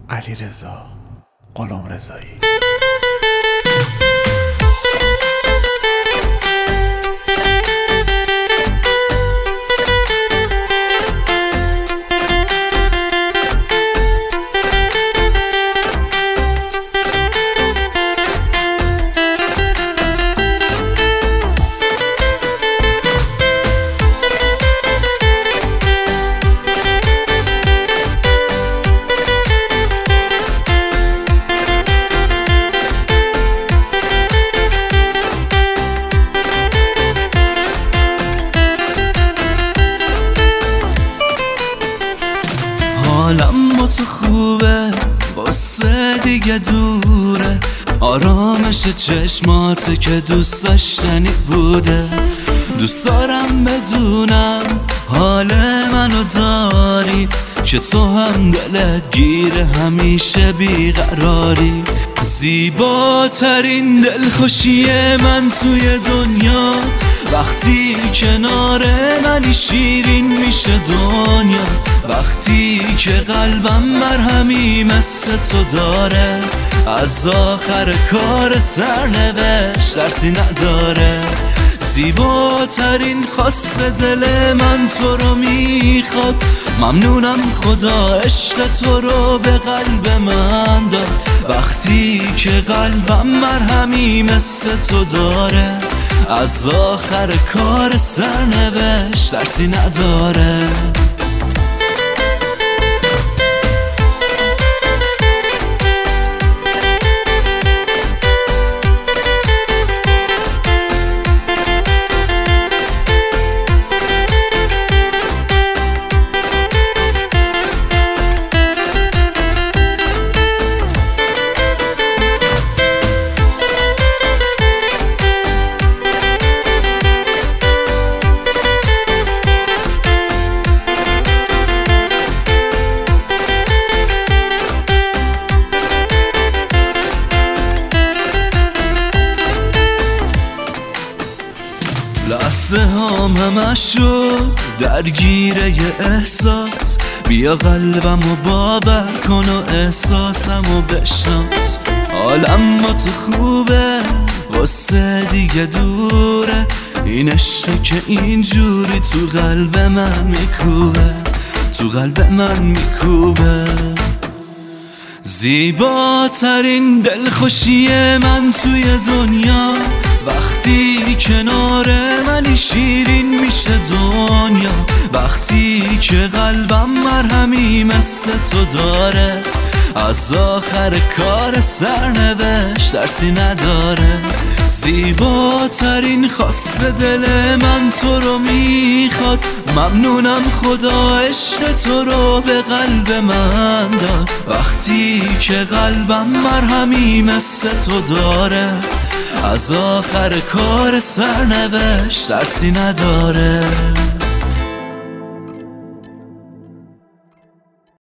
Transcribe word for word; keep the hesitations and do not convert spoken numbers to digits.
علیرضا غلامرضایی. حالم با تو خوبه، قصه دیگه دوره، آرامش چشمات که دوست داشتنی بوده. دوست دارم بدونم حال منو داری، که تو هم دلت گیره همیشه بیقراری. زیباترین دلخوشی من توی دنیا، وقتی کنار منی شیرین میشه دنیا. وقتی که قلبم مرهمی مثل تو داره، از آخر کار سرنوشت درسی نداره. زیباترین خواست دل من تو رو میخواد، ممنونم خدا عشق تو رو به قلب من داد. وقتی که قلبم مرهمی مثل تو داره، از آخر کار سرنوشت درسی نداره. لحظه هم همش شد درگیره یه احساس، بیا قلبمو باور کن و احساسمو بشناس. حالم با تو خوبه، واسه دیگه دوره، این عشقی که اینجوری تو قلب من میکوبه، تو قلب من میکوبه. زیباترین دلخوشی من توی دنیا، وقتی کنار منی شیرین میشه دنیا. وقتی که قلبم مرهمی مثل تو داره، از آخر کار سرنوشت درسی نداره. زیباترین خواست دل من تو رو میخواد، ممنونم خدا عشق تو رو به قلب من داد. وقتی که قلبم مرهمی مثل تو داره، از آخر کار سرنوشت درسی نداره.